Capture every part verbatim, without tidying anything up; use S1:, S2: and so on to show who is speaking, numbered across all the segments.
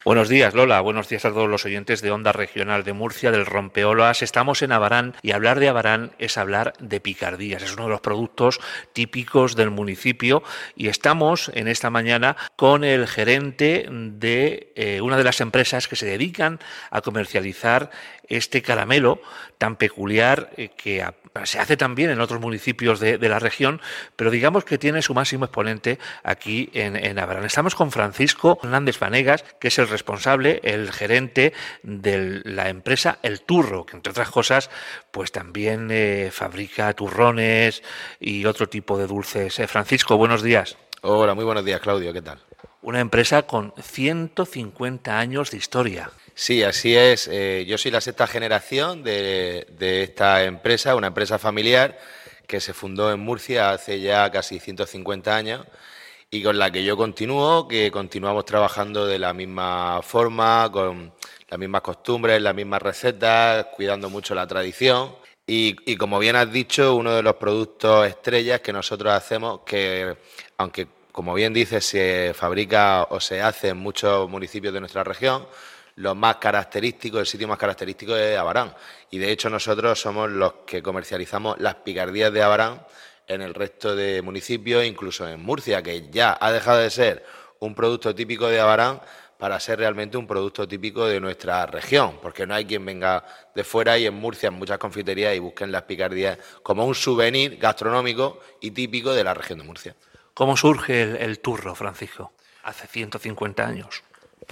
S1: Buenos días, Lola. Buenos días a todos los oyentes de Onda Regional de Murcia, del Rompeolas. Estamos en Abarán y hablar de Abarán es hablar de picardías. Es uno de los productos típicos del municipio y estamos en esta mañana con el gerente de eh, una de las empresas que se dedican a comercializar este caramelo tan peculiar eh, que a, se hace también en otros municipios de, de la región, pero digamos que tiene su máximo exponente aquí en, en Abarán. Estamos con Francisco Hernández Vanegas, que es el responsable, el gerente de la empresa El Turro, que entre otras cosas pues también eh, fabrica turrones y otro tipo de dulces. Eh, Francisco, buenos días.
S2: Hola, muy buenos días, Claudio, ¿qué tal?
S1: Una empresa con ciento cincuenta años de historia.
S2: Sí, así es. Eh, yo soy la sexta generación de, de esta empresa, una empresa familiar que se fundó en Murcia hace ya casi ciento cincuenta años y con la que yo continúo, que continuamos trabajando de la misma forma, con las mismas costumbres, las mismas recetas, cuidando mucho la tradición. Y, y como bien has dicho, uno de los productos estrellas que nosotros hacemos, que aunque como bien dices, se fabrica o se hace en muchos municipios de nuestra región, lo más característico, el sitio más característico es Abarán. Y de hecho nosotros somos los que comercializamos las picardías de Abarán en el resto de municipios, incluso en Murcia, que ya ha dejado de ser un producto típico de Abarán para ser realmente un producto típico de nuestra región, porque no hay quien venga de fuera y en Murcia, en muchas confiterías, y busquen las picardías como un souvenir gastronómico y típico de la región de Murcia.
S1: ¿Cómo surge el, el turro, Francisco? Hace ciento cincuenta años.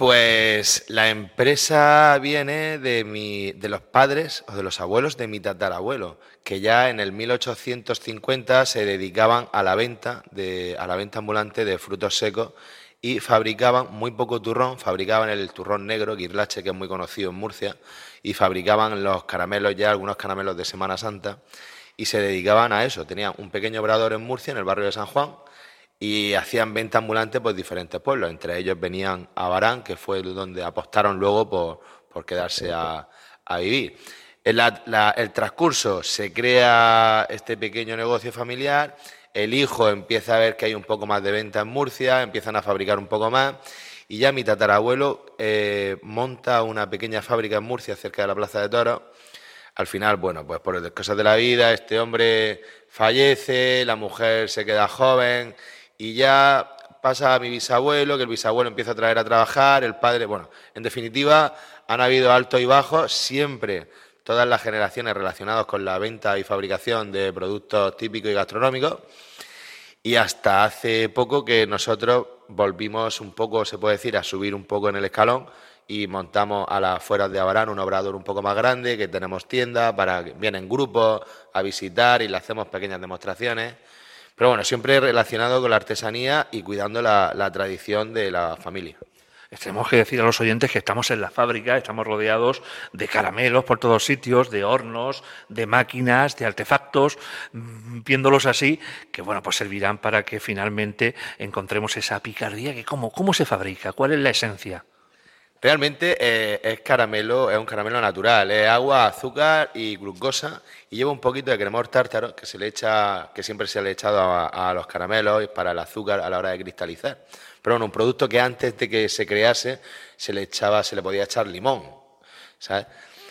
S2: Pues la empresa viene de, mi, de los padres o de los abuelos de mi tatarabuelo, que ya en el mil ochocientos cincuenta se dedicaban a la venta, de, a la venta ambulante de frutos secos y fabricaban muy poco turrón, fabricaban el turrón negro, guirlache, que es muy conocido en Murcia, y fabricaban los caramelos ya, algunos caramelos de Semana Santa, y se dedicaban a eso. Tenían un pequeño obrador en Murcia, en el barrio de San Juan, y hacían venta ambulante por diferentes pueblos. Entre ellos venían a Abarán, que fue donde apostaron luego por, por quedarse a, a vivir. En la, la, el transcurso se crea este pequeño negocio familiar, el hijo empieza a ver que hay un poco más de venta en Murcia, empiezan a fabricar un poco más y ya mi tatarabuelo eh, monta una pequeña fábrica en Murcia cerca de la Plaza de Toros. Al final, bueno, pues por las cosas de la vida, este hombre fallece, la mujer se queda joven y ya pasa a mi bisabuelo, que el bisabuelo empieza a traer a trabajar, el padre, bueno, en definitiva, han habido altos y bajos, siempre todas las generaciones relacionadas con la venta y fabricación de productos típicos y gastronómicos, y hasta hace poco que nosotros volvimos un poco, se puede decir, a subir un poco en el escalón y montamos a las afueras de Abarán un obrador un poco más grande, que tenemos tiendas para que vienen grupos a visitar y le hacemos pequeñas demostraciones. Pero bueno, siempre relacionado con la artesanía y cuidando la, la tradición de la familia.
S1: Tenemos que decir a los oyentes que estamos en la fábrica, estamos rodeados de caramelos por todos sitios, de hornos, de máquinas, de artefactos, viéndolos así, que bueno, pues servirán para que finalmente encontremos esa picardía. Que ¿cómo, cómo se fabrica? ¿Cuál es la esencia?
S2: Realmente eh, es caramelo, es un caramelo natural, es agua, azúcar y glucosa y lleva un poquito de cremor tártaro que se le echa, que siempre se le ha echado a, a los caramelos para el azúcar a la hora de cristalizar. Pero bueno, un producto que antes de que se crease se le echaba, se le podía echar limón, ¿sabes?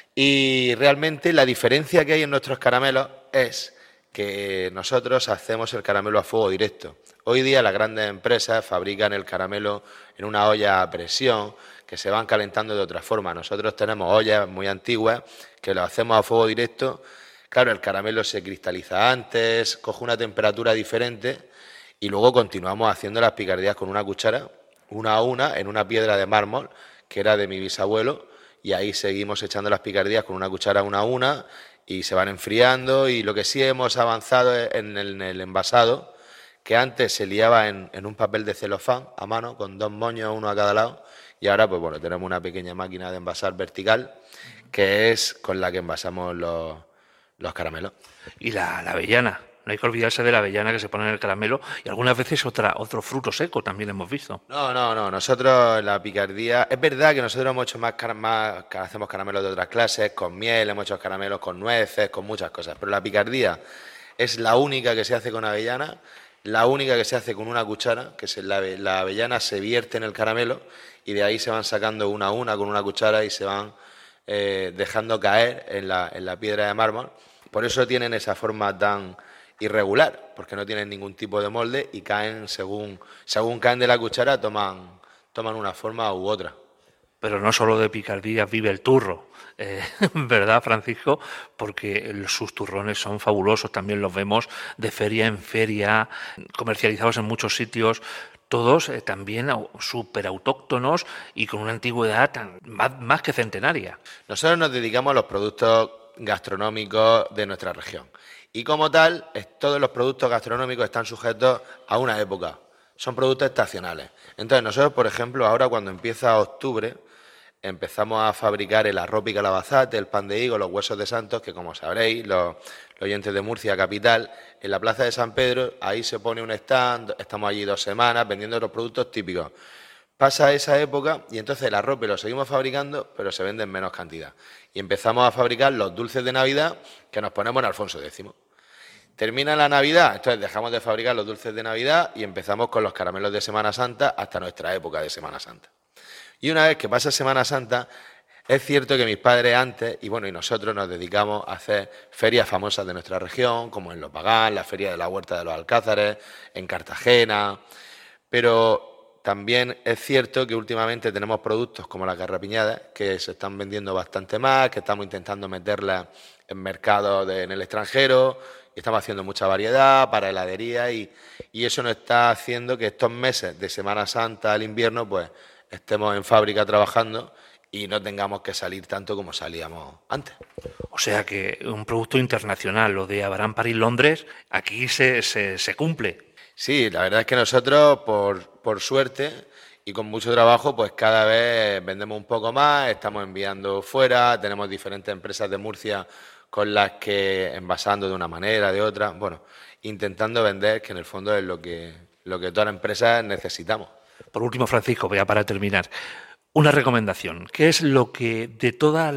S2: Y realmente la diferencia que hay en nuestros caramelos es que nosotros hacemos el caramelo a fuego directo. Hoy día las grandes empresas fabrican el caramelo en una olla a presión que se van calentando de otra forma. Nosotros tenemos ollas muy antiguas que lo hacemos a fuego directo. Claro, el caramelo se cristaliza antes, coge una temperatura diferente y luego continuamos haciendo las picardías con una cuchara, una a una, en una piedra de mármol que era de mi bisabuelo, y ahí seguimos echando las picardías con una cuchara una a una y se van enfriando. Y lo que sí hemos avanzado es en el, en el envasado, que antes se liaba en, en un papel de celofán a mano con dos moños, uno a cada lado, y ahora pues bueno, tenemos una pequeña máquina de envasar vertical que es con la que envasamos los, los caramelos.
S1: Y la, la avellana. No hay que olvidarse de la avellana que se pone en el caramelo y algunas veces otra, otro fruto seco también hemos visto.
S2: No, no, no. Nosotros la picardía... Es verdad que nosotros hemos hecho más, más... Hacemos caramelos de otras clases, con miel, hemos hecho caramelos con nueces, con muchas cosas. Pero la picardía es la única que se hace con avellana. La única que se hace con una cuchara, que es la, la avellana se vierte en el caramelo y de ahí se van sacando una a una con una cuchara y se van eh, dejando caer en la, en la piedra de mármol. Por eso tienen esa forma tan irregular, porque no tienen ningún tipo de molde y caen según, según caen de la cuchara, toman, toman una forma u otra.
S1: Pero no solo de picardías vive el turro, eh, ¿verdad, Francisco? Porque sus turrones son fabulosos, también los vemos de feria en feria, comercializados en muchos sitios, todos eh, también súper autóctonos y con una antigüedad tan, más, más que centenaria.
S2: Nosotros nos dedicamos a los productos gastronómicos de nuestra región y como tal, todos los productos gastronómicos están sujetos a una época, son productos estacionales. Entonces nosotros, por ejemplo, ahora cuando empieza octubre, empezamos a fabricar el arroz y calabazate, el pan de higo, los huesos de santos, que como sabréis, los, los oyentes de Murcia capital, en la plaza de San Pedro, ahí se pone un stand, estamos allí dos semanas vendiendo los productos típicos. Pasa esa época y entonces el arroz lo seguimos fabricando, pero se vende en menos cantidad. Y empezamos a fabricar los dulces de Navidad que nos ponemos en Alfonso X. Termina la Navidad, entonces dejamos de fabricar los dulces de Navidad y empezamos con los caramelos de Semana Santa hasta nuestra época de Semana Santa. Y una vez que pasa Semana Santa, es cierto que mis padres antes, y bueno, y nosotros nos dedicamos a hacer ferias famosas de nuestra región, como en Lopagán, la Feria de la Huerta de los Alcázares, en Cartagena, pero también es cierto que últimamente tenemos productos como la carrapiñada, que se están vendiendo bastante más, que estamos intentando meterlas en mercados de, en el extranjero, y estamos haciendo mucha variedad para heladería, y, y eso nos está haciendo que estos meses de Semana Santa al invierno, pues estemos en fábrica trabajando y no tengamos que salir tanto como salíamos antes.
S1: O sea que un producto internacional, lo de Abarán, París, Londres, aquí se, se, se cumple.
S2: Sí, la verdad es que nosotros, por, por suerte y con mucho trabajo, pues cada vez vendemos un poco más, estamos enviando fuera, tenemos diferentes empresas de Murcia con las que envasando de una manera, de otra, bueno, intentando vender, que en el fondo es lo que, lo que todas las empresas necesitamos.
S1: Por último, Francisco, ya para terminar, una recomendación. ¿Qué es lo que de todo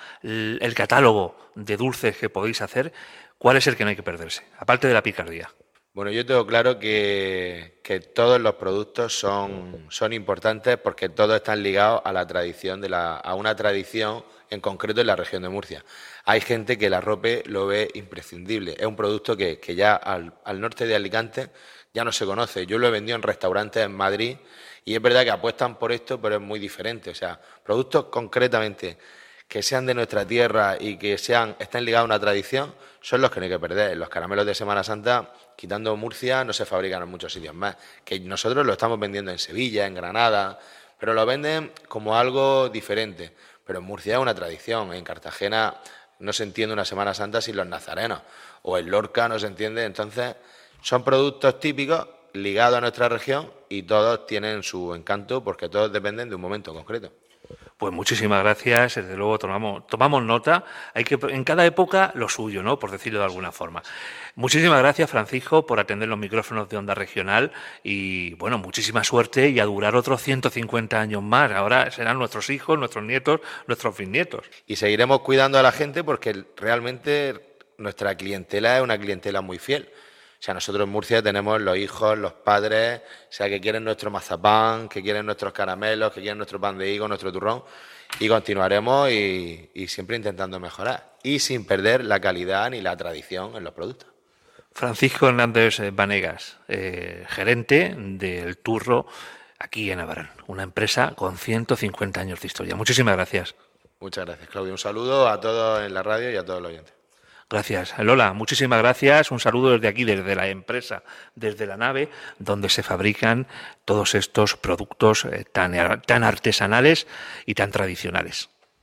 S1: el catálogo de dulces que podéis hacer, cuál es el que no hay que perderse, aparte de la picardía?
S2: Bueno, yo tengo claro que, que todos los productos son, son importantes porque todos están ligados a la tradición de la, a una tradición en concreto en la región de Murcia. Hay gente que el arrope lo ve imprescindible. Es un producto que, que ya al, al norte de Alicante ya no se conoce. Yo lo he vendido en restaurantes en Madrid y es verdad que apuestan por esto, pero es muy diferente. O sea, productos concretamente que sean de nuestra tierra y que sean estén ligados a una tradición son los que no hay que perder. Los caramelos de Semana Santa, quitando Murcia, no se fabrican en muchos sitios más. Que nosotros lo estamos vendiendo en Sevilla, en Granada, pero lo venden como algo diferente. Pero en Murcia es una tradición. En Cartagena no se entiende una Semana Santa sin los nazarenos. O en Lorca no se entiende. Entonces, son productos típicos ligados a nuestra región y todos tienen su encanto porque todos dependen de un momento concreto.
S1: Pues muchísimas gracias, desde luego tomamos, tomamos nota, hay que en cada época lo suyo, ¿no?, por decirlo de alguna forma. Muchísimas gracias, Francisco, por atender los micrófonos de Onda Regional y, bueno, muchísima suerte y a durar otros ciento cincuenta años más. Ahora serán nuestros hijos, nuestros nietos, nuestros bisnietos.
S2: Y seguiremos cuidando a la gente porque realmente nuestra clientela es una clientela muy fiel. O sea, nosotros en Murcia tenemos los hijos, los padres, o sea, que quieren nuestro mazapán, que quieren nuestros caramelos, que quieren nuestro pan de higo, nuestro turrón, y continuaremos y, y siempre intentando mejorar, y sin perder la calidad ni la tradición en los productos.
S1: Francisco Hernández Vanegas, eh, gerente del Turro aquí en Abarán, una empresa con ciento cincuenta años de historia. Muchísimas gracias.
S2: Muchas gracias, Claudio. Un saludo a todos en la radio y a todos los oyentes.
S1: Gracias. Lola, muchísimas gracias. Un saludo desde aquí, desde la empresa, desde la nave, donde se fabrican todos estos productos tan, tan artesanales y tan tradicionales.